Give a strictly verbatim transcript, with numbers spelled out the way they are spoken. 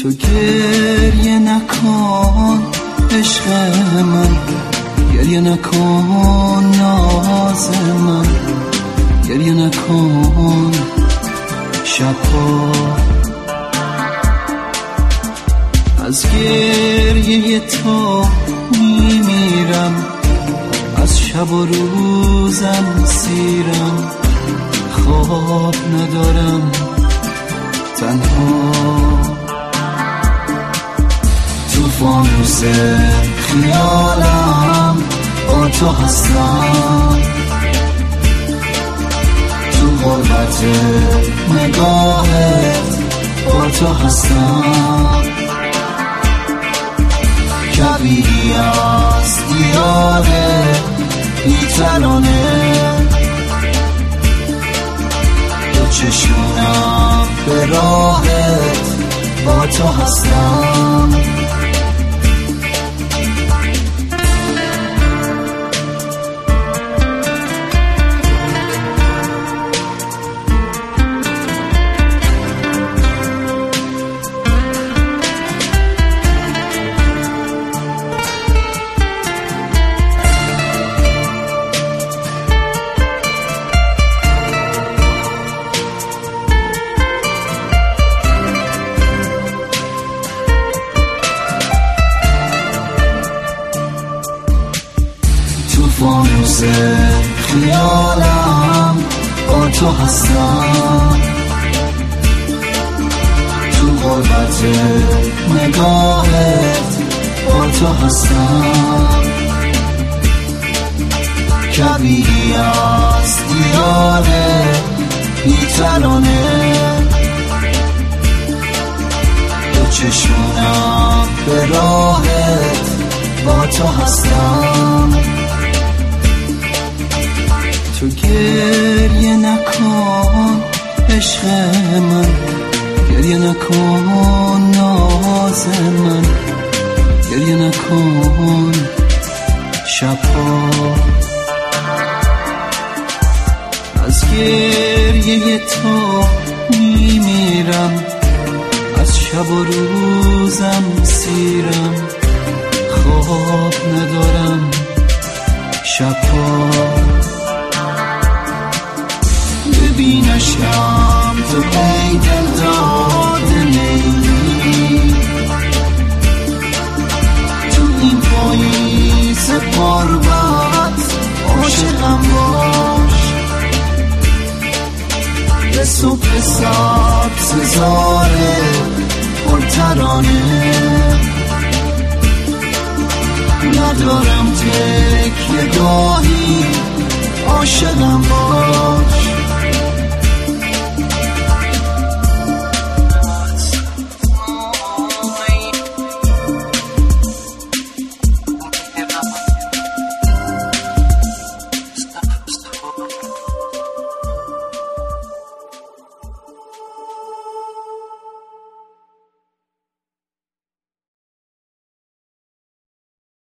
تو گریه نکن عشق من، گریه نکن ناز من، گریه نکن شبها. از گریه تو میمیرم، از شب و روزم سیرم، خواب ندارم تنها. تو فانوس خیالم با تو هستم، تو غربت نگاهت با تو هستم. کبیری از دیار بی‌ترانه، دو چشمونم به راهت با تو هستم. فانوس خیالم با تو هستم، تو غربت نگاهت با تو هستم. کبیری از دیار بی‌ترانه، دو چشمونم به راهت با تو هستم. تو گریه نکن عشق من، گریه نکن ناز من، گریه نکن شبها. از گریه تو میمیرم، از شب و روزم سیرم، خواب ندارم شبها. ببینشم تو ای دل داده لیلی، تو این پاییز پربت عاشقم باش. به صبح سبز زاره پرترانه، ندارم تکیه گاهی عاشقم باش.